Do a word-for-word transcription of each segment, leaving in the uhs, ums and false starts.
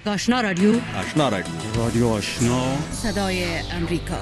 آشنا رادیو آشنا رادیو رادیو آشنا صدای امریکا.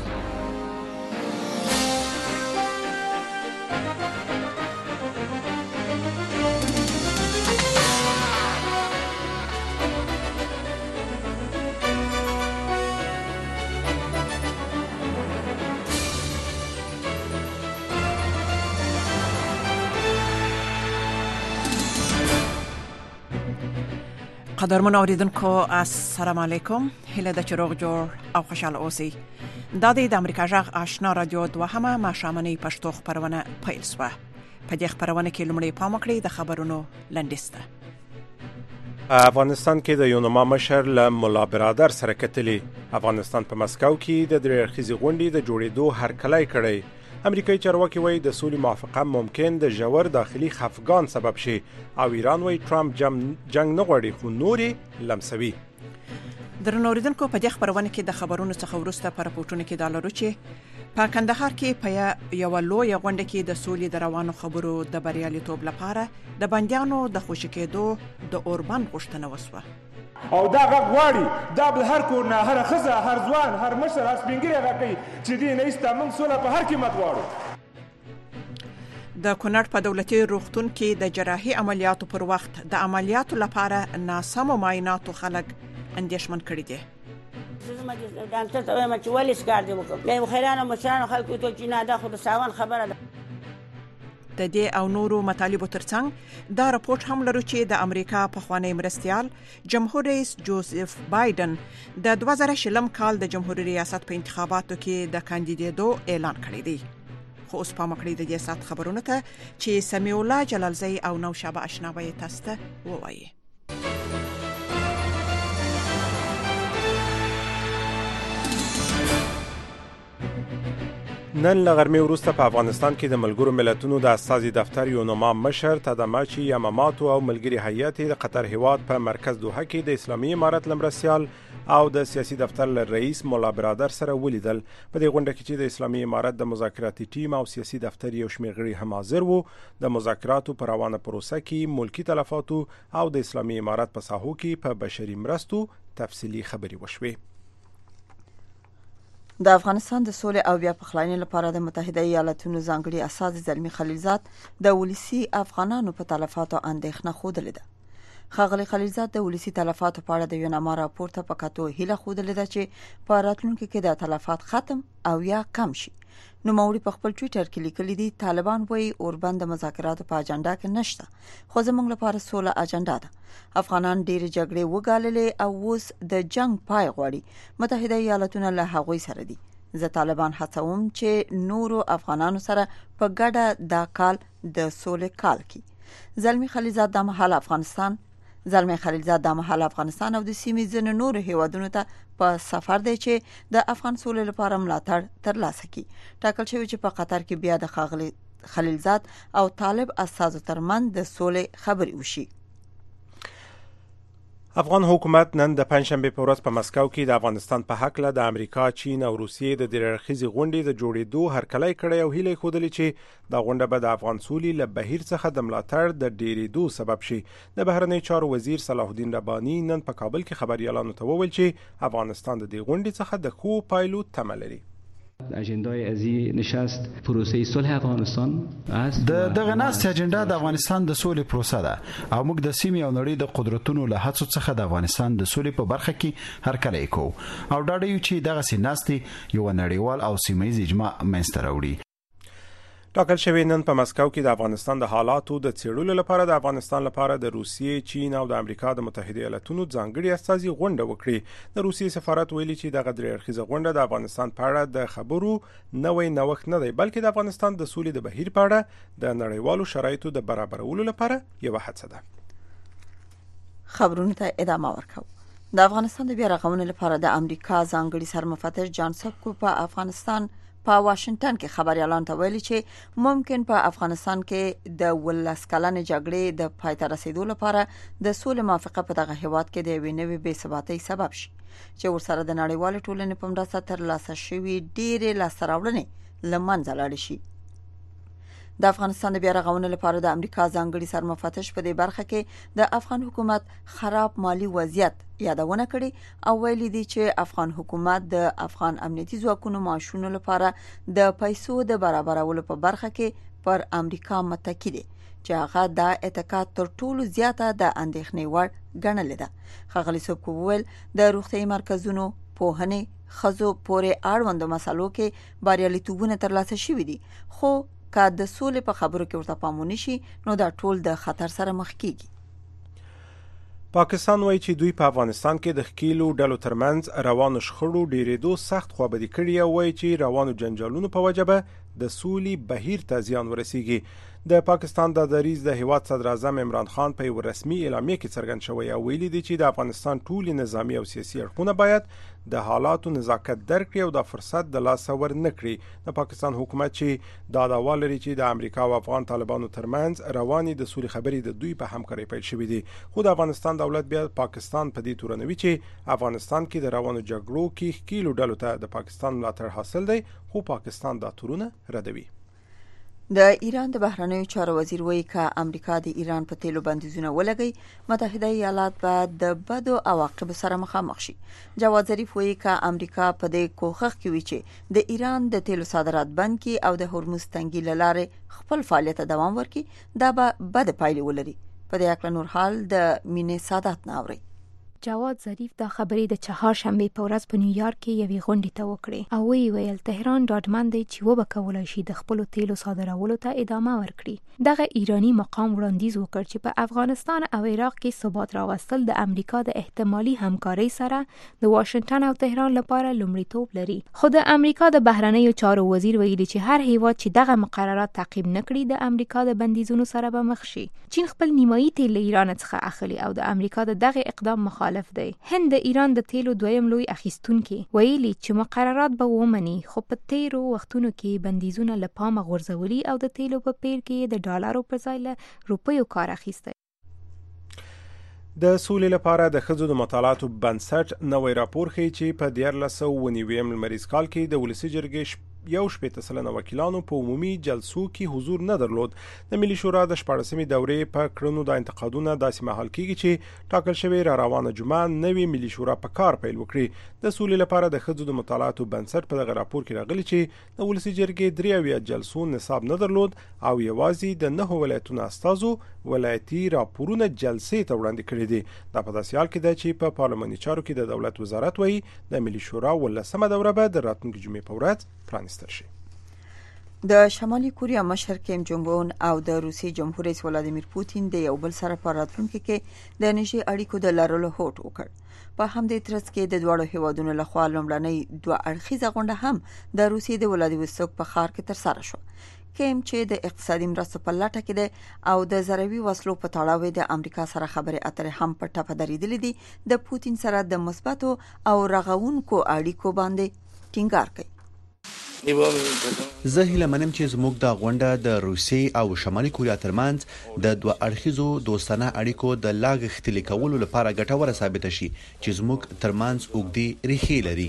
قدرمن اوریدونکو السلام علیکم، هیله د چروغ جوړ او خوشاله اوسئ. دا د امریکا جغ آشنا رادیو دوهمه ماښامنۍ پښتو خبرونه پیل شوه. په دې خبرونه کې لومړی پام وکړئ د خبرونو لنډیسته. افغانستان کې د یونما مشر له ملا برادر سره کتلي. افغانستان په مسکو کې د درې اړخیزې غونډې د جوړېدو هرکلی کړی. امریکایي چارواکي وایي د سولې موافقه ممکن د ژور داخلي خفګان سبب شي او ایران وایي ټرمپ جنگ نه غواړي خو نورې لمسوي. درنو اوریدونکو، په دې خبرونه کې د خبرونو څخه وروسته په راپورټونو کې دا لرو چې په کندهار کې په یو لوی غونډه کې د سولې د روانو خبرو د بریالیتوب لپاره د بندیانو د خوشی کېدو د اوربان غوښتنه وسوه. او دا غواړي دا به هر کور نه هر خزه هر ځوان هر مشر هر سپینګری راکړي چې دې نه ایسته موږ سوله په هر قیمت غواړو. د کونړ په دولتي روغتون کې د جراحي عملیاتو پر وخت د عملیاتو لپاره ناسمو معایناتو خلک اندېښمن کړي دي. زما د ډاکټر ته وایم چې ولې سکار دی وکړم له خیرانو مشرانو خلکو ته چې نه دا خو د ساوان خبره ده. د دې او نورو مطالبو ترڅنګ دا راپورټ هم لرو چې د امریکا پخوانی مرستیال جمهور رئیس جوزف بایدن د دوه زره شلم کال د جمهوریت ریاست په انتخاباتو کې د کاندیدېدو اعلان کړی دی. خو اوس پام وکړئ د دې سات خبرونه ته چې سمیع الله جلالزی او نوشابه اشناوی تاسو ته ووایي. نن له غرمې وروسته په افغانستان کې د ملګرو ملتونو د استازي دفتر یونما مشر تاداماچی یاماماتو او ملګری هیئت د قطر هیواد په مرکز دوحه کې د اسلامي امارت لمرسیال او د سیاسي دفتر له رئیس مولا برادر سره ولیدل. په دې غونډه کې چې د اسلامي امارت د مذاکراتي ټیم او سیاسي دفتر یو شمېر غړي هم حاضر وو، د مذاکراتو په روانه پروسه کې ملکی تلفاتو او د اسلامي امارت په ساحو کې په بشري مرستو تفصیلي خبري وشوي. د افغانستان د سولې او بیا پخلاینې لپاره د متحده ایالاتونو ځانګړي استازي زلمی خلیلزاد د ولسی افغانانو په تلفاتو اندېښنه خوده ده. ښاغلی خلیلزاد د ولسی تلفاتو په اړه د یونما راپور ته په کتو هیله خوده ده چې په راتلونکي کې د تلفات ختم او یا کم شي. نوموړي په خپل ټویټر کې لیکلي دي طالبان وایي اوربند د مذاکراتو په اجنډا کې نشته، خو زموږ لپاره سوله اجنډا ده. افغانان ډېرې جګړې وګاللې او اوس د جنگ پای غواړي. متحده ایالاتونه له هغوی سره دي. زه طالبان هڅوم چې نورو افغانانو سره په ګډه دا کال د سولې کال کې. زلمی خلیلزاد د مهال افغانستان زلمی خلیلزاد د مهال افغانستان او د سیمې ځینو نورو هیوادونو ته په سفر دی چې د افغان سولې لپاره ملاتړ ترلاسه کړي. ټاکل شوی چې په قطر کې بیا د ښاغلي خلیلزاد او طالب استازو ترمنځ د سولې خبرې وشي. افغان حکومت نن د پنځشنبه په ورځ په مسکو کې د افغانستان په حق له د امریکا، چین او روسیې د درې اړخیزې غونډې د جوړېدو هرکلی کړی او هیله ښودلې چې دا غونډه به د افغان سولې له بهیر څخه د ملاتړ د ډېرېدو سبب شي. د بهرنیو چارو وزیر صلاح الدین رباني نن په کابل کې خبریالانو ته وویل چې افغانستان د دې غونډې څخه د ښو پایلو تمه لري. اجندای ازی نشست پروسه صلح افغانستان است. د دغه ناست اجنډا د افغانستان د سولې پروسه ده او موږ د سیمې او نړۍ د قدرتونو له هڅو څخه د افغانستان د سولې په برخه کې هرکلی کوو او ډاډه یو چې دغه سیناستي یو نړیوال او سیمه‌یز اجماع منځته راوړي. ټاکل شوی نن په مسکو کې د افغانستان د حالاتو د څېړلو لپاره د افغانستان لپاره د روسیې، چین او د امریکا د متحده ایالاتونو ځانګړي استازي غونډه وکړي. د روسیې سفارت ویلي چې دغه درې اړخیزه غونډه د افغانستان په اړه د خبرو نوې نوښت نه دی، بلکې د افغانستان د سولې د بهیر په اړه د نړیوالو شرایطو د برابرولو لپاره یو هڅه ده. خبرونه ته ادامه ورکوم. د افغانستان د بیا رغونې لپاره د امریکا ځانګړي سرمفتش جان سبکو په افغانستان په واشنگټن کې خبريالان ته ویلي چې ممکن په افغانستان کې د ولس کلنې جګړې د پای ته رسیدو لپاره د سولې موافقه په دغه هیواد کې د یوې نوې بې ثباتۍ سبب شي چې ورسره د نړیوال ټولنې په مرسته ترلاسه شوي ډېرې لاسته راوړنې له منځه لاړې شي. د افغانستان د بیا رغونې لپاره د امریکا ځانګړي سرمفتش په دې برخه کې د افغان حکومت خراب مالی وضعیت یادونه کړې او ویلي دي چې افغان حکومت د افغان امنیتي ځواکونو معاشونو لپاره د پیسو د برابرولو په برخه کې پر امریکا متکی دي چې هغه د اعتقاد تر ټولو زیاته د اندېښنې وړ ګڼلې ده. ښاغلي سوبکو وویل د روغتیايي مرکزونو پوهنې خزو پورې اړوندو مسالو کې بریالیتوبونه ترلاسه شوي دي، خو که د سولې په خبرو کې ورته پام ونشي نو دا ټول د خطر سره مخ کیږي. پاکستان وایي چې دوی په افغانستان کې د ښکېلو ډلو ترمنځ روانو شخړو ډېرېدو سخت خوابدي کړي او وایي چې روانو جنجالونو په وجه به د سولې بهیر ته زیان ورسیږي. د پاکستان د دریځ د هیواد صدر اعظم عمران خان په یو رسمي اعلامیه کې څرګند شوی او ویلي دی چې د افغانستان ټول نظامی او سیاسي اړخونه باید د حالاتو نزاکت درک او د فرصت د لاس ور نه کړي. د پاکستان حکومت چې دا دعوا لري چې د امریکا او افغان طالبانو ترمنځ رواني د سولې خبرې د دوی په همکارۍ پیل شوې دي، خو د افغانستان دولت بیا پاکستان په دې تورنوي چې افغانستان کې د روانو جګړو کې ښکېلو ډلو ته د پاکستان ملاتړ حاصل دی، خو پاکستان دا تورونه ردوي. د ایران د بهرنیو چارو وزیر وایي که امریکا د ایران په تیلو بندیزونه ولګي متحده ایالات به د بدو عواقبو سره مخامخ شي. جواد ظریف وایي که امریکا په دې کوښښ کې وي چې د ایران د تیلو صادرات بند کړي او د هرمز تنګي له لارې خپل فعالیت دوام ورکړي دا به بد پایلې ولري. په دې اړه نور حال د مینې سادات نه اوري. جواد ظریف دا خبرې د چهارشنبه په ورځ په نیویارک کې یوې غونډې ته وکړې او وی ویل تهران ډاډمن دی چې وبه کولای شي د خپل تیلو صادرولو ته ادامه ورکړي. دغه ایرانی مقام وړاندیز وکړ چې په افغانستان او عراق کې ثبات راوستل د امریکا د احتمالي همکارۍ سره د واشنگټن او تهران لپاره لومړیتوب لري. خو د امریکا د بهرنیو چارو وزیر ویلي چې هر هیواد چې دغه مقررات تعقیب نکړي د امریکا د بندیزونو سره به مخ شي. چین خپل نیمایي تیل له ایران څخه اخلي او د امریکا د دغه اقدام مخالف دی. هند د ایران د تیلو دویم لوی اخیستونکي ویلي چې مقررات به ومني، خو په تیرو وختونو کې بندیزونه له پامه غورځولي او د تیلو په پیر کې د ډالرو پر ځای له روپیو کار اخیستی. د سولې لپاره د ښځو د مطالعاتو بنسټ نوی راپور ښیي چې په دیارلس سوه اووه نوي لمریز کال کې د ولسي جرګې یو شپېته سلنه وکیلانو په عمومي جلسو کې حضور نه درلود. د ملي شورا د شپاړسمې دورې په کړنو د انتقادونه داسې مهال کېږي چې ټاکل شوی را روانه جمعه نوې ملي شورا په کار پیل وکړي. د سولې لپاره د ښځو د مطالعاتو بنسټ په دغه راپور کې راغلي چې د ولسي جرګې درې اویا جلسو نصاب نه درلود او یوازې د نهو ولایتونو استازو ولایتي راپورونه جلسې ته وړاندې کړي دي. دا په داسې حال کې ده چې په پارلماني چارو کې د دولت وزارت وایي د ملي شورا ولسمه دوره به د راتلونکي جمعې په ورځ پرانیستل شي. د شمالي کوریا مشر کیم جونګ اون او د روسي جمهور رئیس ولادیمیر پوتین د یو بل سره په راتلونکي کې د نږدې اړیکو د لرلو هوډ وکړ. په همدې ترڅ کې د دواړو هیوادونو لخوا لومړنۍ دوه اړخیزه غونډه هم د روسي د ولادیوستوک په ښار کې ترسره شوه. کیم چې د اقتصادي مرستو په لټه کې دی او د زروي وسلو په تړاو د امریکا سره خبرې اترې هم په ټپه درېدلې دي، د پوتین سره د مثبتو او رغونکو اړیکو باندې ټینګار کوي. زه هیله منم چې زموږ د غونډه د روسي او شمالي کوریا ترمنځ د دوه اړخیزو دوستانه اړیکو د لا غښتلي کولو لپاره ګټوره ثابت شي چې زموږ ترمنځ اوږدې ریښې لري.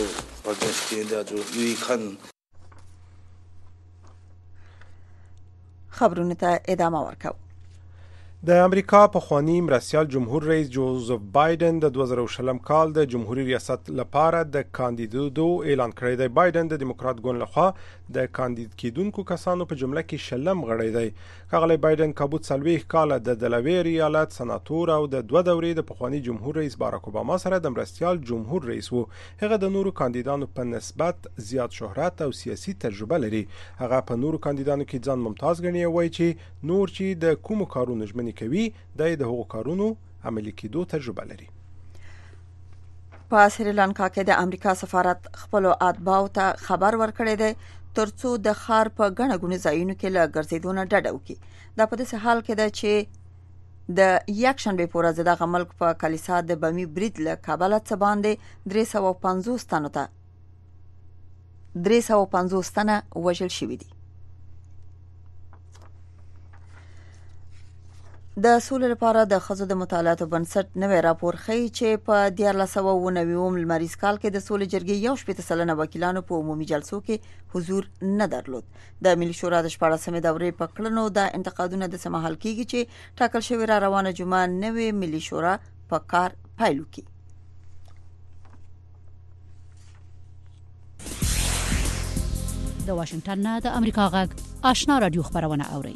خبرونه ته ادامه ورکوو. د امریکا پخوانی مرستیال جمهور رئیس جوزف بایدن د دوه زره شلم کال د جمهوریت ریاست لپاره د کاندیدېدو اعلان کړی دی. بایدن د دیموکرات ګوند لخوا د کاندید کېدونکو کسانو په جمله کې شلم غړی دی. ښاغلی بایدن کابو څلوېښت کاله د دلاویر ایالت سناتور او د دوه دورې د پخوانی جمهور رئیس باراک اوباما سره د مرستیال جمهور رئیس وو. هغه د نورو کاندیدانو په نسبت زیات شهرت او سیاسي تجربه لري. هغه په نورو کاندیدانو کې ځان ممتاز ګڼي او وایي چې نور چې د کومو کارونو ژمنې کوي د هغو کارونو عملي کېدو تجربه لري. په سریلانکا کې د امریکا سفارت خپل اتباعو ته خبر ورکړی دی ترڅو د ښار په ګڼه ګوڼه ځایونو کې له ګرځېدو نه ډډه وکړي. دا په داسې حال کې ده چې د یکشنبې په ورځ دغه ملک په کلیسا د بمي برید له کبله څه باندې درې سوه پنځوس تنو ته درې سوه پنځوس تنه وژل شوي دي. د سولې لپاره د ښځو د مطالعاتو بنسټ نوی راپور ښیي چې په دیارلس سوه اووه نوي لمریز کال کې د سولې جرګې یو شپېته سلنه وکیلانو په عمومي جلسو کې حضور نه درلود. د ملي شورا د شپاړسمې دورې په کړنو د انتقادونو د سمحل کېږي چې ټاکل شوی را روانه جمعه نوې ملي شورا په کار پیل وکړي. د واشنگټن نه د امریکا غږ آشنا رادیو خبرونه اوري.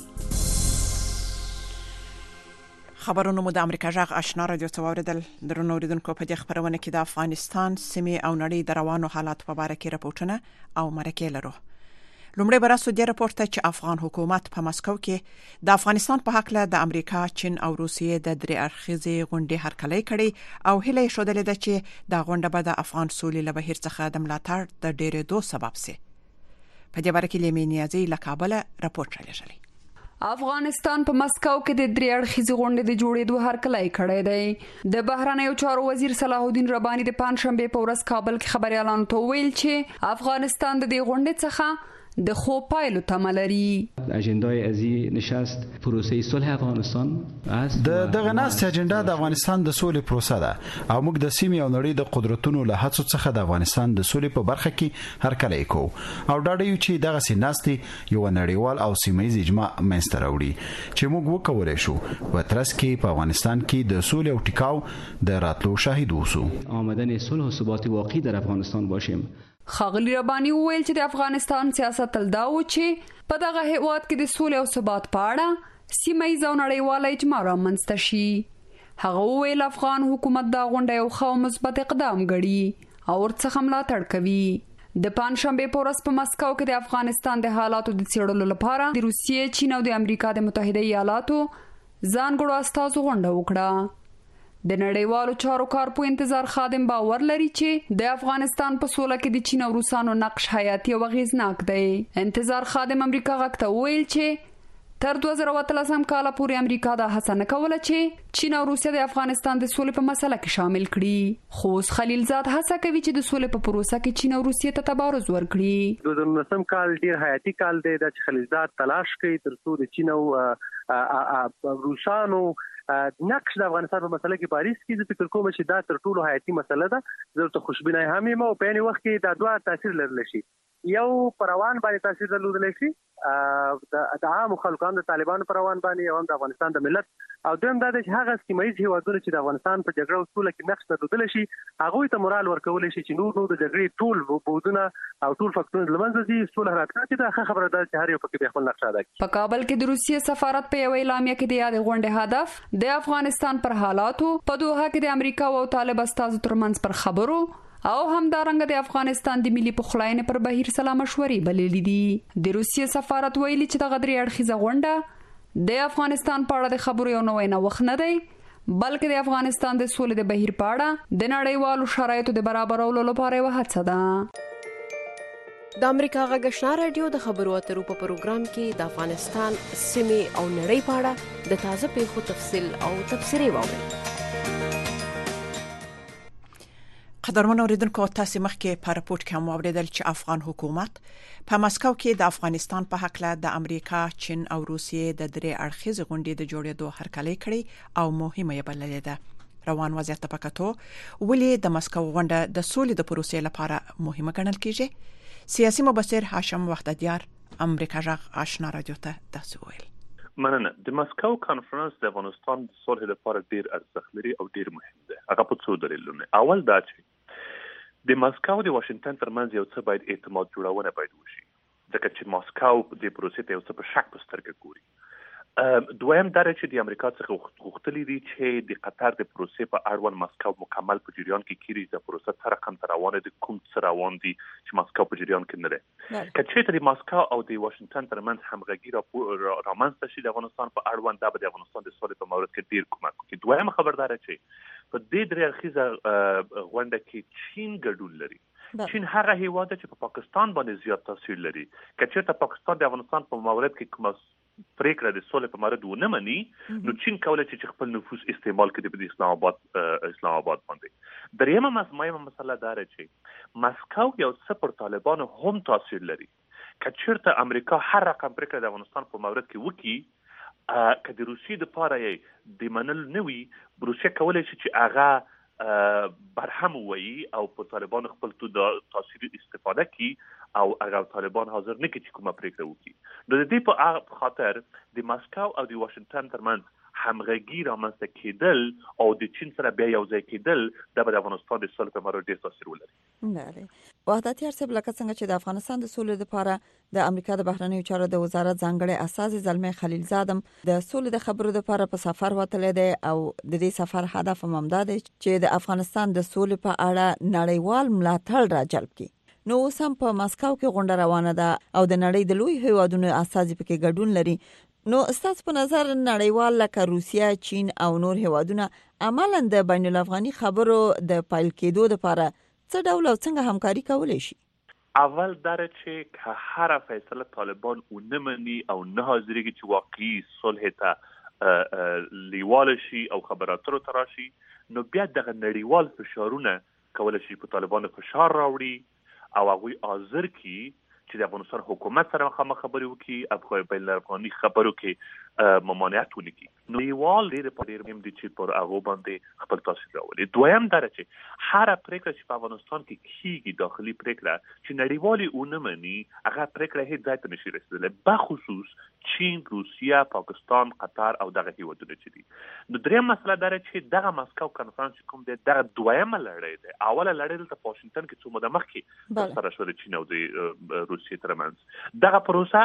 خبرونه مو د امریکا جغ آشنا رادیو څوردل درنو اوریدونکو په دې خبرونه کې د افغانستان سیمې او نړۍ د روانو حالات په اړه کې راپورټونه او مرکې لرو. لومړی براسو د راپورټ چې افغان حکومت په مسکو کې د افغانستان په حق له د امریکا، چین او روسیې د درې اړخیزې غونډې هرکلی کړي او هیله یې شودلې ده چې د غونډه به د افغان سولې له بهیر څخه د ملاتړ د ډېرېدو سبب شي. په دې باره کې لیمې نیازي له کابل راپورټ راغلی. افغانستان په مسکو کې د درې اړخیزې غونډې د جوړېدو هرکلی کړی دی. د بهرنیو چارو وزیر صلاح الدین رباني د پنځشنبه په ورځ کابل کې خبريالانو ته ویل چې افغانستان د دې غونډې څخه د خو پایلو تمه لري. اجندای ازي نشست پروسه صلح افغانستان است. د دغه ناست اجنډا د افغانستان د سولې پروسه ده او موږ د سیمې او نړۍ د قدرتونو له هڅو څخه د افغانستان د سولې په برخه کې هرکلی کوو او ډاډه یو چې دغه سیناستي یو نړیوال او سیمایي اجماع منځته راوړي چې موږ وکولای شو په ترڅ کې په افغانستان کې د سولې او ټیکاو د راتلو شاهد اوسو. آمدن صلح و ثبات واقعي در افغانستان باشیم. خاغلی ربانی وویل چې د افغانستان سیاست تل دا و چې په دغه هیواد کې د سولې او ثبات په اړه سیمه ییز او نړیواله اجماع رامنځته شي. هغه وویل افغان حکومت دا غونډه یو ښه او مثبت اقدام ګڼي او ورڅخه ملاتړ کوي. د پنځشنبه په ورځ په مسکو کې د افغانستان د حالاتو د څېړلو لپاره د روسیې، چین او د امریکا د متحده ایالاتو ځانګړو استازو غونډه وکړه. د نړیوالو چارو کارپو انتظار خادم باور لري چې د افغانستان په سوله کې د چین او روسانو نقش حیاتي او اغیزناک دی. انتظار خادم امریکا غږ ته ویل چې تر دوه زره اتلسم کال پورې امریکا دا هڅه نه کوله چې چین او روسیا د افغانستان د سولې په مسله کې شامل کړي. خو خلیلزاد هڅه کوي چې د سولې په پروسه کې چین او روسیا ته تبارز ورکړي. دوه زره نولسم کال ډیر حیاتي کال دی چې خلیلزاد تلاش کوي ترڅو د چین او روسانو نقش د افغانستان په مسله کې پاریس کې د فکر کوم چې دا تر ټولو حیاتي مسله ده. زه ته خوشبینه هم یم او په یوه وخت کې دا دوه تاثیر لرلی شي. یو پروان باندې تاثیر درلودلی شي د عام خلکو، هم د طالبانو پروان باندې او هم د افغانستان د ملت، او دویم دا چې هغه سیمایي هیوادونه چې د افغانستان په جګړه او سوله کې نقش درلودلی شي هغوی ته مورال ورکولی شي چې نور نو د جګړې ټول بودونه او ټول فکټورونه له منځه ځي. سوله راتلونکې ده. ښه خبره ده چې هر یو پکې خپل نقش ادا کړي. په کابل کې د روسیې سفارت په یوه اعلامیه کې د یادې غونډې هدف د افغانستان پر حالاتو، په دوحه کې د امریکا او طالب استازو ترمنځ پر خبرو او همدارنګه د افغانستان د ملي پخلاینې پر بهیر سلا مشورې بللې دي. د روسیې سفارت ویلي چې دغه درې اړخیزه غونډه د افغانستان په اړه د خبرو یو نوی نوښت نه دی، بلکې د افغانستان د سولې د بهیر په اړه د نړیوالو شرایطو د برابرولو لپاره یوه هڅه ده. د امریکا غږ آشنا رادیو د خبرو اترو په پروګرام کې د افغانستان سیمې او نړۍ په اړه د تازه پیښو تفصیل او تبصرې واورئ. قدرمن اوریدونکو، تاسو مخکې په راپورټ کې هم اوریدل چې افغان حکومت په مسکو کې د افغانستان په حق له د امریکا، چین او روسیې د درې اړخیزې غونډې د جوړېدو هرکلی کړي او مهمه یې بللې ده. روان وضعیت په کتو ولې د مسکو غونډه د سولې د پروسې لپاره مهمه ګڼل کیږي؟ سیاسي مبصر هاشم وحدتیار امریکا جغ آشنا رادیو ته داسې ویل. مننه. د مسکو کانفرنس د افغانستان د صلح لپاره ډیر ارزښت لري او ډیر مهم دی. هغه په څو دلیلونو. اول دا چې د مسکو د واشنگټن ترمنځ یو څه باید اعتماد جوړونه باید وشي، ځکه چې مسکو د پروسې ته یو څه په شک په سترګه ګوري. دویم دا چې د امریکا څخه غوښتلي دي چې د قطر د پروسې په اړوند مسکو مکمل په جریان کې کړي. د پروسې تر رقم تر روانه د کوم څه روان دي چې مسکو په جریان کې نه ده. که چېرته د مسکو او د واشنگټن ترمنځ همغږي رامنځته شي د افغانستان په اړوند، دا به د افغانستان د سولې په مورد کې ډیر کومک وکړي. دویم خبردار چې په دې درې اړخیزه غونډه کې چین ګډون لري. چین هغه هیواد چې په پاکستان باندې زیات تاثیر لري. که چېرته پاکستان د افغانستان په مورد کې کومه پریکړه د سولې په مورد ونه مني، نو چین کولای شي چې خپل نفوذ استعمال کړي په اسلام آباد اسلام آباد باندې. دریمه مهمه مسله دا ده چې مسکو یو څه پر طالبانو هم تاثیر لري. که چېرته امریکا هر رقم پریکړه د افغانستان په مورد کې وکړي که د روسیې د پاره د منل نوي روسیه کولای شي چې هغه برهم وایي او په طالبان خپل تو د تاثیر استفاده کی او هغه طالبان حاضر نه کی چې کومه پریکړه وکړي. د دې په خاطر د مسکو او د واشنگټن ترمنځ همغږي رامنځته کېدل او د چین سره بیا یو ځای کېدل د افغانستان د صلح په مورد ډېر تاثیر ولري. بله. وحدت یار صاحب لکه څنګه چې د افغانستان د سولې لپاره د امریکا د بهرنیو چارو د وزارت ځانګړي اساس زلمی خلیلزاد د سولې د خبرو لپاره په سفر وتلی دی او د دې سفر هدف هم دا دی چې د افغانستان د سولې په اړه نړیوال ملاتړ راجلب کړي. نو اوس هم په مسکو کې غونډه روانه ده او د نړۍ د لوی هیوادونو اساس پکې ګډون لري. نو ستاسو په نظر نړیوال لکه روسیه، چین او نور هیوادونه عملاً د بین الافغاني خبرو د پایل کېدو لپاره څه ډول او څنګه همکاري کولای شي؟ اول داره چې هر فیصله طالبان اون منی او نه حاضرېږي چې واقعي صلح ته لیوال شي او خبراتو تراشي، نو بیا دغه نړیوال فشارونه کولای شي په طالبان فشار راوړي او هغوی حاضر کی چې د افغانستان حکومت سره مخامخ خبرې وکړي او په بین الافغاني خبرو کې ممانعت ونکړي. نو یوال ډېر په ډېر مهم دي چې پر هغو باندې خپل تاثیر راولي. دویم دا چې هر پریکړه چې په افغانستان کې کیږي داخلي پریکړه چې نړیوالې ونه مني هغه پریکړه هیڅ ځای ته نشي رسېدلی، بخصوص چین، روسیه، پاکستان، قطر او دغه هیوادونه چې دي. نو دریم مسله دا چې دغه مسکو کنفرانس کوم دی دغه دویمه لړۍ دی. اوله لړۍ دلته په واشنګټن کې څو موده مخکې ترسره شوه د چین او د روسیې ترمنځ. دغه پروسه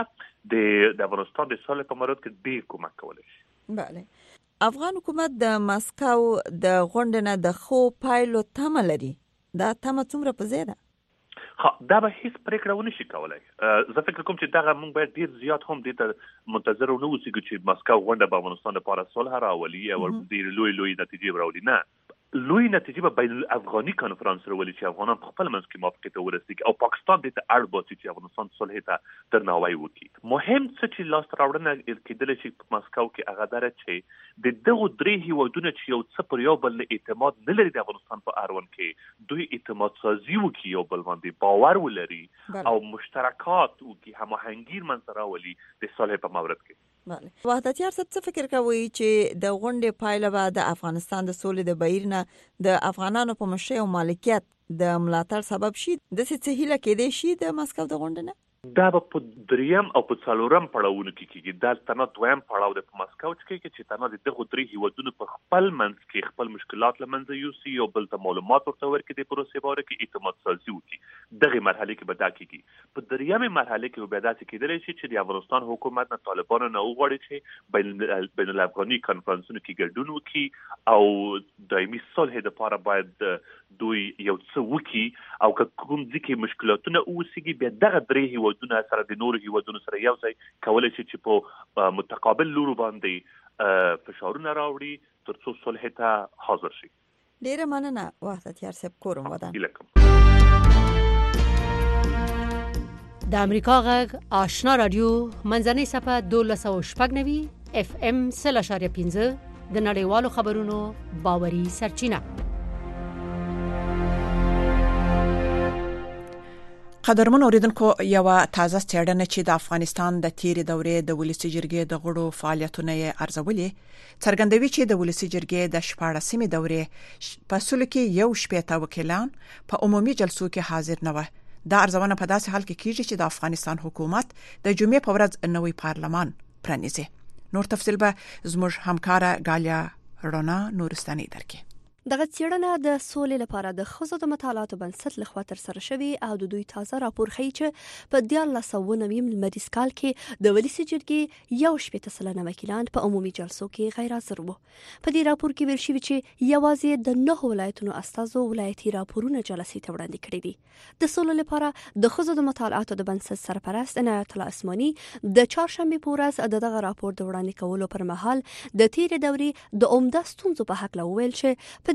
د د افغانستان د صلح په مورد کې ډېر کومک کولی شي. بله. افغان حکومت د مسکو د غونډې نه د خو پایلو تمه لري. دا تمه څومره په ځای ده؟ ها دا به هیڅ پریکړه ونه شي کولای. زه فکر کوم چې دغه موږ باید ډیر زیات هم دې ته منتظر ونه اوسو چې مسکو غونډه په افغانستان لپاره صلح راولي او ډیر لوی لوی نتیجې راولي. نه، لوی نتیجه به بین الافغاني کنفرانس راولي چې افغانان په خپل منځ کې موافقه ته ورسېږي او پاکستان دې ته اړ باسي چې افغانستان صلح ته درناوی وکړي. مهم څه چې لاس راوړنه کېدلی شي په مسکو کې هغه دا چې د دغو درې هیوادونو چې یو څه پر یو بل اعتماد نه لري د افغانستان په اړوند کې دوی اعتماد سازي وکړي، یو بل باندې باور ولري او مشترکات وکړي، هماهنګي منځته راولي د صلح په مورد کې. بله. وحدت یار صاحب څه فکر کوي چې د غونډې پایله به د افغانستان د سولې د بهیر نه د افغانانو په مشرۍ او مالکیت د ملاتړ سبب شي؟ داسې څه هیله کېدای شي د مسکو د غونډې نه؟ دا به په دریم او په څلورم پړاوونو کې کېږي. دا تنه دویم پړاو د په مسکو کې کېږي چې تنه د دغو درې هیوادونو په خپل منځ کې خپل مشکلات له منځه یوسي او بل ته معلومات ورته ورکړي د پروسې باره کې اعتماد سازي وکړي. دغه مرحله کې به دا کېږي. په دریمې مرحله کې به داسې کېدلی شي چې د افغانستان حکومت نه طالبانو نه وغواړي چې بین بین الافغاني کنفرانسونو کې ګډون وکړي او دایمي صلح لپاره باید دوی یو څه وکړي او که کوم ځکه مشکلاتونه اوسېږي بیا دغه درې هیوادونه سره د نورو هیوادونو سره یو ځای کولی شي چې په متقابل لورو باندې فشارونه راوړي تر څو صلح ته حاضر شي. ډیره مننه وحدت یار صاحب. کورم ودان. د امریکا غږ آشنا رادیو منځنۍ صفحه دولس او شپږ نوي اف ام سل اشاریه پنځه د نړیوالو خبرونو باوري سرچینه. قدرمن اوریدونکو، یو تازه څېړنه چې د افغانستان د تیرې دورې د ولسی جرګې د غړو فعالیتونه یې ارزولي څرګندوي چې د ولسی جرګې د شپاړسمې دورې په سلو کې یو شپېته وکیلان په عمومي جلسو کې حاضر نه وو. دا ارزونه په داسې حال کې کیږي چې د افغانستان حکومت د جمعې په ورځ نوی پارلمان پرانیزي. نور تفصیل به زموږ همکاره غالیا رونا نورستاني درکې. دغه څېړنه د سولې لپاره د ښځو د مطالعاتو بنسټ لخوا ترسره شوې او د دوی تازه راپور ښیي چې په دیارلس سوه نوي لمریز کال کې د ولسي جرګې یو شپېته سلنه وکیلان په عمومي جلسو کې غیر حاضر وو. په دې راپور کې ویل شوي چې یوازې د نهو ولایتونو استازو ولایتي راپورونه جلسې ته وړاندې کړي دي. د سولې لپاره د ښځو د مطالعاتو د بنسټ سرپرست عنایت الله اسماني د چهارشنبې په ورځ د دغه راپور د وړاندې کولو پر مهال د تیرې دورې د عمده ستونزو په هکله وویل چې په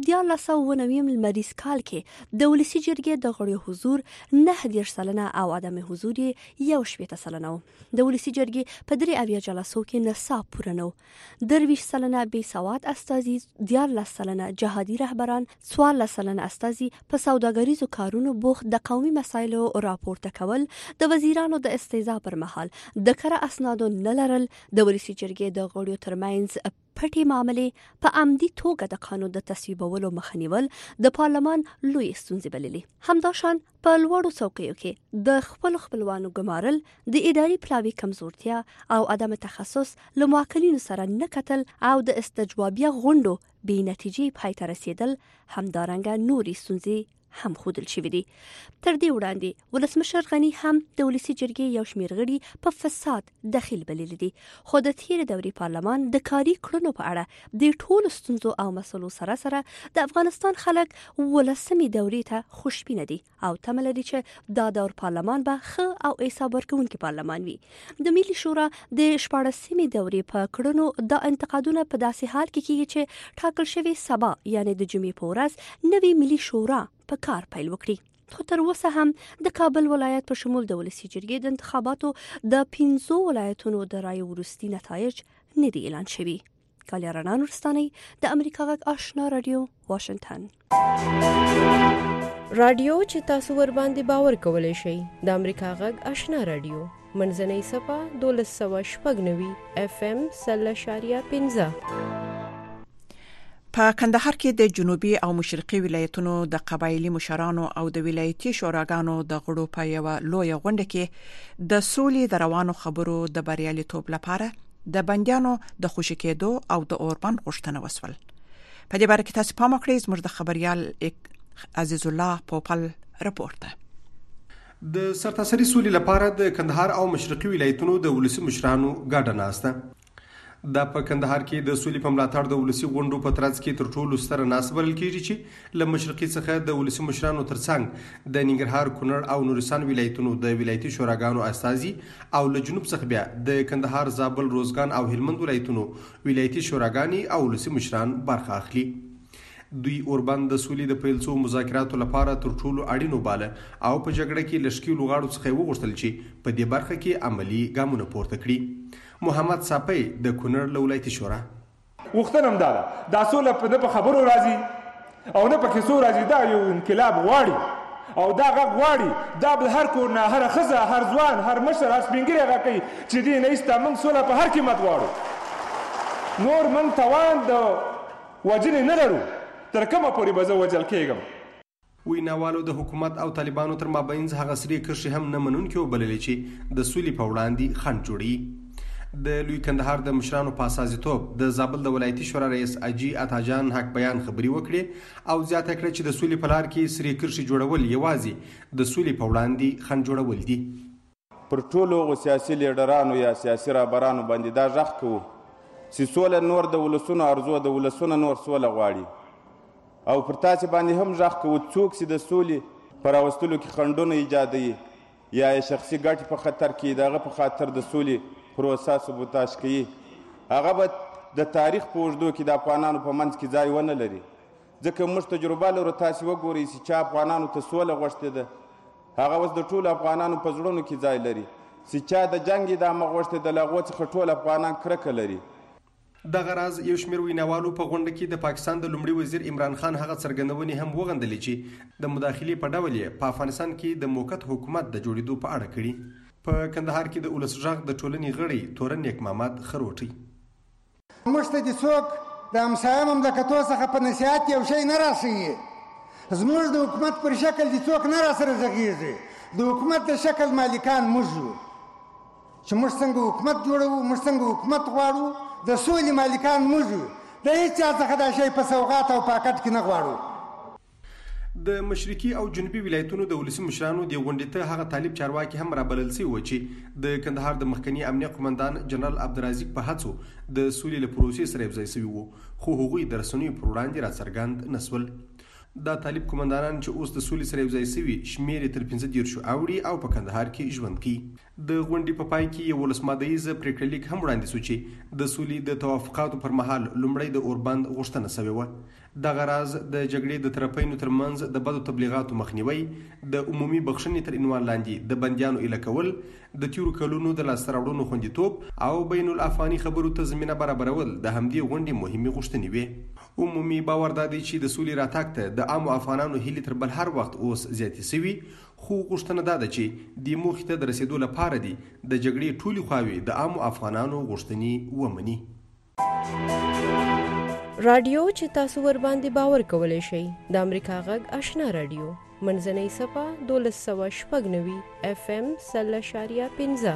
په دیارلس سوه اوه نوي لمریز کال کې د ولسي جرګې د غړیو حضور نهه دېرش سلنه او عدم حضور یې یو شپېته سلنه و. د ولسي جرګې په درې اویا جلسو کې نصاب پوره نه و. درویشت سلنه بې سواد استازي، دیارلس سلنه جهادي رهبران، څوارلس سلنه استازي په سوداګریزو کارونو بوخت د قومي مسایلو راپورته کول، د وزیرانو د استیضا پر مهال د کره اسنادو نه لرل، د ولسي جرګې د غړیو ترمنځ پټې معاملې په عمدي توګه د قانون د تصویبولو مخه نیول د پارلمان لوی ستونزې بللې. همداشان په لوړو څوکیو کې د خپل خپلوانو ګمارل، د اداري پلاوي کمزورتیا او عدم تخصص له موکلینو سره نه کتل او د استجوابیه غونډو بې نتیجې پای ته رسېدل همدارنګه نورې ستونزې هم ښودل شوي دي. تر دې وړاندې ولسمشر غني هم د ولسي جرګې یو شمېر غړي په فساد دخیل بللي دي، خو د تېرې دورې پارلمان د کاري کړنو په اړه د ټولو ستونزو او مسلو سره سره د افغانستان خلک ولسمې دورې ته خوشبینه دي او تمه لري چې دا دور پارلمان به ښه او حساب ورکوونکی پارلمان وي. د ملي شورا د شپاړسمې دورې په کړنو دا انتقادونه په داسې حال کې کېږي چې ټاکل شوې سبا یعنې د جمعې په ورځ نوې ملي شورا په کار پیل وکړي. خو تر اوسه هم د کابل ولایت په شمول د ولسي جرګې د انتخاباتو د پنځو ولایتونو د رایو وروستي نتایج نه دي اعلان شوي. کالیا رڼا نورستانۍ، د امریکا غږ آشنا رادیو، واشنگټن. رادیو چې تاسو ور باندې باور کولای شئ د امریکا غږ آشنا رادیو منځنۍ صفه دولس سوه شپږ نوي اف ام سل اشاریه پنځه. په کندهار کې د جنوبي او مشرقي ولایتونو د قبایلی مشرانو او د ولایتي شوراګانو د غړو په یو لوی غونډه کې د سولې د روانو خبرو د بریالیتوب لپاره د بندیانو د خوشی کېدو او د اوربند غوښتنه وسول. په دې باره کې تاسو پام وکړئ. زموږ د خبريال عزیز الله پوپل رپورټ ده. د سرتاسري سولې لپاره د کندهار او مشرقي ولایتونو د ولسی مشرانو ګډه ناسته. دا په کندهار کې د سولې په ملاتړ د ولسی غونډو په ترڅ کې تر ټولو ستر ناسبه بلل کېږي چې له مشرقي څخه د ولسی مشرانو ترڅنګ د ننګرهار، کونړ او نورستان ولایتونو د ولایتي شوراګانو استازي او له جنوب څخه بیا د کندهار، زابل، روزګان او هلمند ولایتونو ولایتي شوراګانې او ولسی مشران برخه اخلي. دوی اوربند د سولې د پیلڅو مذاکراتو لپاره تر ټولو اړینو باله او په جګړه کې لشکي لوغاړو څخه وغوښتل چې په دې برخه کې عملی ګامونه پورته کړي. محمد صاپي د کونړ له ولایتي شورا وختنم دا دا سوله په خبرو راځي او نه پکې سو راځي، دا یو انقلاب غواړي او دا غ غواړي دا بل هر کور نه هر خزه هر ځوان هر مشر هر سپینګری غ کوي چې دې نه است من سوله په هر قیمت غواړو. نور من توان د وجنې نه لرو، تر کومه پورې به زه وجل کېږم. ویناوالو د حکومت او طالبانو تر مابینځ هغه سری کرښې هم نه منونکي وبللې چې د سولې په وړاندې خنډ جوړي. د لوی کندهار د مشرانو په اساسیتوب د زابل د ولایتي شورا رئیس اجي عطاجان حق بیان خبري وکړي او زیاته کړه چې د سولې په لار کې سری کرښې جوړول یوازې د سولې په وړاندې خنډ جوړول دي. پر ټولو سیاسي لیډرانو یا سیاسي رهبرانو باندې دا غږ کوو چې سوله نور د ولسونو ارزو د ولسونو نور سوله غواړي او پر تاسو باندې هم غږ کوو څوک چې د سولې پر راوستلو کې خنډونه ایجادوي یا شخصي ګټې په خطر کې دغه په خاطر د سولې پروسه سبوتاژ کوي، هغه به د تاریخ په اوږدو کې د افغانانو په منځ کې ځای ونه لري. ځکه موږ تجربه لرو، تاسې وګورئ چې چا افغانانو ته سوله غوښتې ده هغه اوس د ټولو افغانانو په زړونو کې ځای لري، چې چا د جنګ ادامه غوښتې ده له هغو څخه ټول افغانان کرکه لري. دغه راز یو شمېر ویناوالو په غونډه کې د پاکستان د لومړي وزیر عمران خان هغه څرګندونې هم وغندلې چې د مداخلې په ډول یې په افغانستان کې د موقت حکومت د جوړېدو په اړه کړي. په کندهار کې د ولس غږ د ټولنې غړی تورن نیک محمد خروټي موږ ته د څوک د همسایه مملکتو څخه په نصیحت یو شی نه راسوي، زموږ د حکومت پر شکل د څوک نه راسره غږیږي. د حکومت د شکل مالکان موږ یو چې موږ څنګه حکومت جوړوو، موږ څنګه حکومت غواړو، د سولې مالکان موږ یو. د هیڅ چا څخه دا شی په سوغات او پاکټ کې نه غواړو. د مشرقي او جنوبي ولایتونو د ولسی مشرانو د غونډې ته هغه طالب چارواکي هم رابلل شوي و چې د کندهار د مخکنی امنیه قومندان جنرال عبدالرزاق په هڅو د سولې له پروسې سره یوځای شوي وو، خو هغوی د رسنیو پر وړاندې راڅرګند نسول. دا طالب قومندانان چې اوس د سولې سره یوځای شوي شمېر یې تر پنځه دېرشو اوړي او په کندهار کې ژوند کوي. د غونډې په پای کې یو ولسمادیزه پریکړه لیک هم وړاندې شو چې د سولې د توافقاتو پر مهال لومړی د اوربند غوښتنه شوې وه. دغه راز د جګړې د طرفینو ترمنځ د بدو تبلیغاتو مخنیوي، د عمومي بخښنې تر عنوان لاندې د بندیانو ایله کول، د تیرو کلونو د لاسته راوړنو خوندیتوب او بین الافغاني خبرو ته زمینه برابرول د همدې غونډې مهمې غوښتنې وې. عمومي باور دا دی چې د سولې راتګ ته د عامو افغانانو هیلې تر بل هر وخت اوس زیاتې سوي، خو غوښتنه دا ده چې د موخې ته د رسیدو لپاره دي د جګړې ټولې خواوې د عامو افغانانو غوښتنې ومني. رادیو چې تاسو ور باندې باور کولای شئ د امریکا غږ آشنا رادیو منځنۍ صفه دولس سوه شپږ نوي اف ام سل اشاریه پنځه.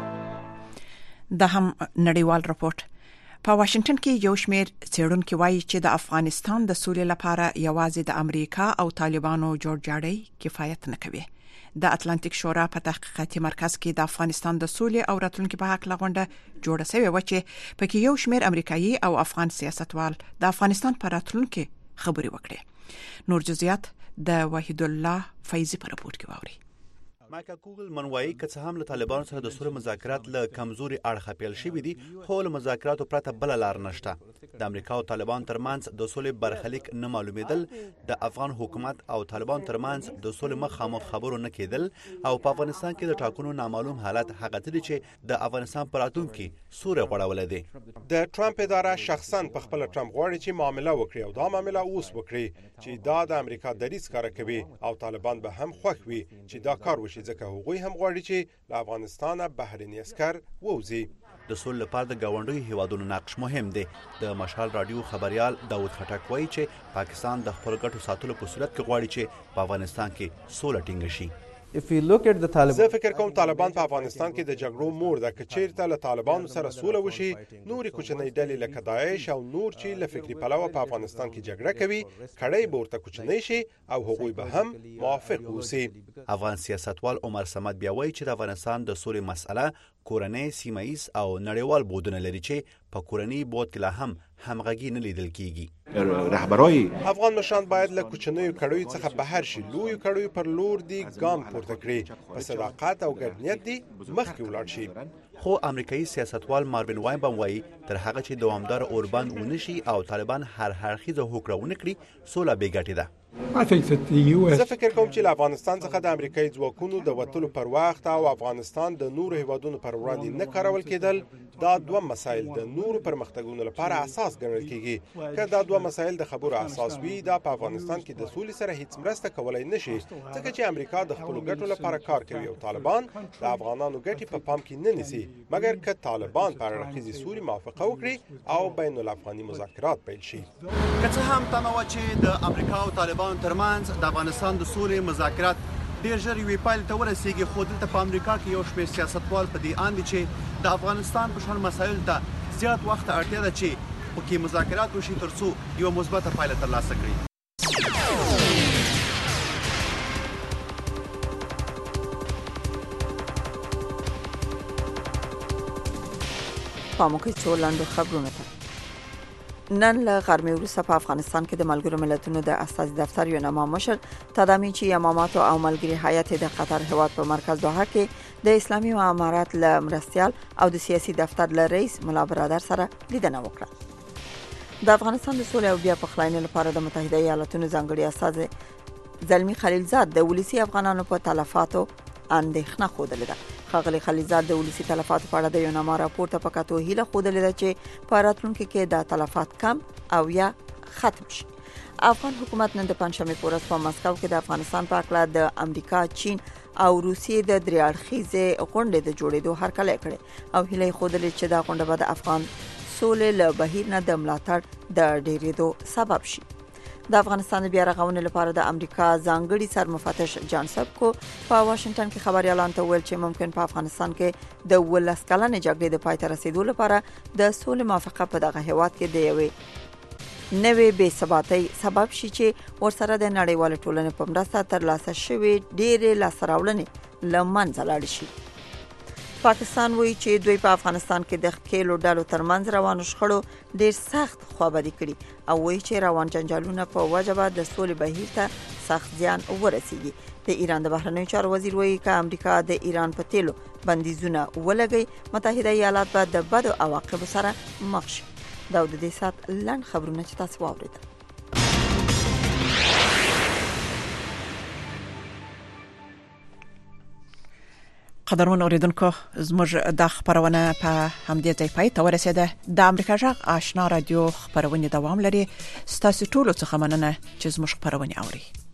د هم نړیوال راپورټ په واشنگټن کې یو شمېر څېړونکي وایي چې د افغانستان د سولې لپاره یوازې د امریکا او طالبانو جوړجاړی کفایت نه کوي. د اتلانتیک شورا په تحقیقاتي مرکز کې د افغانستان د سولې او راتلونکي په حق لغونډه جوړه شوې و چې پکې یو شمېر امریکایي او افغان سیاستوال د افغانستان په راتلونکي خبرې وکړې. نور جزئیات د وحید الله فیضی په راپورټ کې واوري. مایکل کوګل منوایي که څه هم له طالبانو سره د سولې مذاکرات له کمزوري اړخه پیل شوي دي، خو له مذاکراتو پرته بل لار نشته. د امریکا او طالبانو ترمنځ د سولې برخلیک نه معلومېدل، د افغان حکومت او طالبانو ترمنځ د سولې مخامخ خبرو نه کېدل او په افغانستان کې د ټاکنو نامعلوم حالت هغه څه دي چې د افغانستان په راتلونکي سوری غوړولی دی. د ټرمپ اداره شخصا په خپل ټرمپ غواړي چې معامله وکړي او دا معامله اوس وکړي چې دا د امریکا دریځ کار کوي او طالبان به هم خوښ وي چې دا کار وشي، ځکه هغوی هم غواړي چې له افغانستانه بهرني عسکر ووځي. د سولې لپاره د ګاونډیو هیوادونو نقش مهم دی. د مشال رادیو خبريال داود خټک وایي چې پاکستان د خپل ګټو ساتلو په صورت کې غواړي چې په افغانستان کې سوله ټینګه شي. زه فکر کوم طالبان په افغانستان کې د جګړو مور ده. که چیرته له طالبانو سره سوله وشي، نورې کوچنۍ ډلې لکه داعش او نور چې له فکري پلوه په افغانستان کې جګړه کوي، کړۍ به ورته کوچنۍ شي او هغوی به هم موافق اوسي. افغان سیاستوال عمر صمد بیا وایي چې د افغانستان د سولې مسأله کورنۍ، سیمه ایز او نړیوال بودونه لري چې په کورنۍ بود کې لا هم همغږي نه لیدل کیږي. رهبرای افغان مشران باید له کوچنیو کړیو څخه بهر شي، لویو کړیو پر لور دی ګام پورته کړي، په صداقت او ګډنیت دی مخکې ولاړ شي. خو امریکایي سیاستوال ماربن واینبم وایي تر هغه چې دوامدار اوربند ونشي او طالبان هر هرخیزه هوکړه ونه کړي، سوله بې ګټې ده. زه فکر کوم چې له افغانستان څخه د امریکایي ځواکونو د وتلو پر وخت او افغانستان د نورو هیوادونو پر وړاندې نه کارول کېدل، دا دوه مسایل د نورو پرمختګونو لپاره اساس ګڼل کېږي. که دا دوه مسایل د خبرو اساس وي، دا په افغانستان کې د سولې سره هیڅ مرسته کولای نشي، ځکه چې امریکا د خپل ګټو لپاره کار کوي او طالبان د افغانانو ګټې په پام کې نه نیسي، مګر که طالبان پر اړخیزې سولې موافقه وکړي او بین الافغاني مذاکرات پیل شي. که څه هم تمه وه چې د امریکا او طالبان ترمنځ د افغانستان د سولې مذاکرات ډیر ژر یوې پایلې ته ورسیږي، خو دلته په امریکا کې یو شمېر سیاستوال په دې اند دي چې د افغانستان په شان مسایلو ته زیات وخت اړتیا ده چې پکې مذاکرات وشي تر څو یوه مثبته پایله ترلاسه کړي. پامو کې څو لاندو خبرونه ته نن له غرمې وروسته په افغانستان کې د ملګرو ملتونو د استازي دفتر یو نامه مشر تدامیچی یماماتو او ملګری هیئت د قطر هیواد په مرکز دوحه کې د اسلامي امارات له مرستیال او د سیاسي دفتر له رئیس ملا برادر سره لیدنه وکړه. د افغانستان د سولې او بیا پخلاینې لپاره د متحده ایالاتونو ځانګړي استازي زلمی خلیلزاد د ولسی افغانانو په تلفاتو اندېښنه خوده ده. خغلی خلیلزاد د ولسی تلفاتو په اړه د یو نامه راپور ته په کتو هیله خوده ده چې په راتلونکي کې د تلفات کم او یا ختم شي. افغان حکومت نن د پنځمې په ورځ په مسکو کې د افغانستان په اړه د امریکا، چین او روسیې د درې اړخیزې غونډې د جوړېدو هرکلی کړی او هیله خوده چې دا غونډه به د افغان سولې له بهیر نه د ملاتړ د ډېرېدو سبب شي. د افغانستان بیا رغونې لپاره د امریکا ځانګړي سرمفتش جان سبکو په واشنگټن کې خبريالان ته ویل چې ممکن په افغانستان کې د ولس کلنې جګړې د پای ته رسیدو لپاره د سولې موافقه په دغه هیواد کې د یوې نوې بې ثباتۍ سبب شي چې ورسره د نړیوال ټولنې په مرسته ترلاسه شوې ډېرې لاسته راوړنې له منځه لاړې شي. پاکستان وایي چې دوی په افغانستان کې د ښکېلو ډلو ترمنځ روانو شخړو ډېر سخت خوابدي کړي او وایي چې روان جنجالونه په وجه به د سولې بهیر ته سخت زیان ورسیږي. د ایران د بهرنیو چارو وزیر وایي چې امریکا د ایران په تیلو بندیزونه ولګي، متحده ایالات به د بدو عواقبو سره مخ شي. دا د دې سات لنډ خبرونه چې تاسو واورېدل. قدرمن اوریدونکو زموږ د خبرونه په همدې ځای پای ته ورسېده. د امریکا جغ آشنا رادیو خبرونه دوام لري. ستاسو ټول څه مننه چې زموږ خبرونه اوري.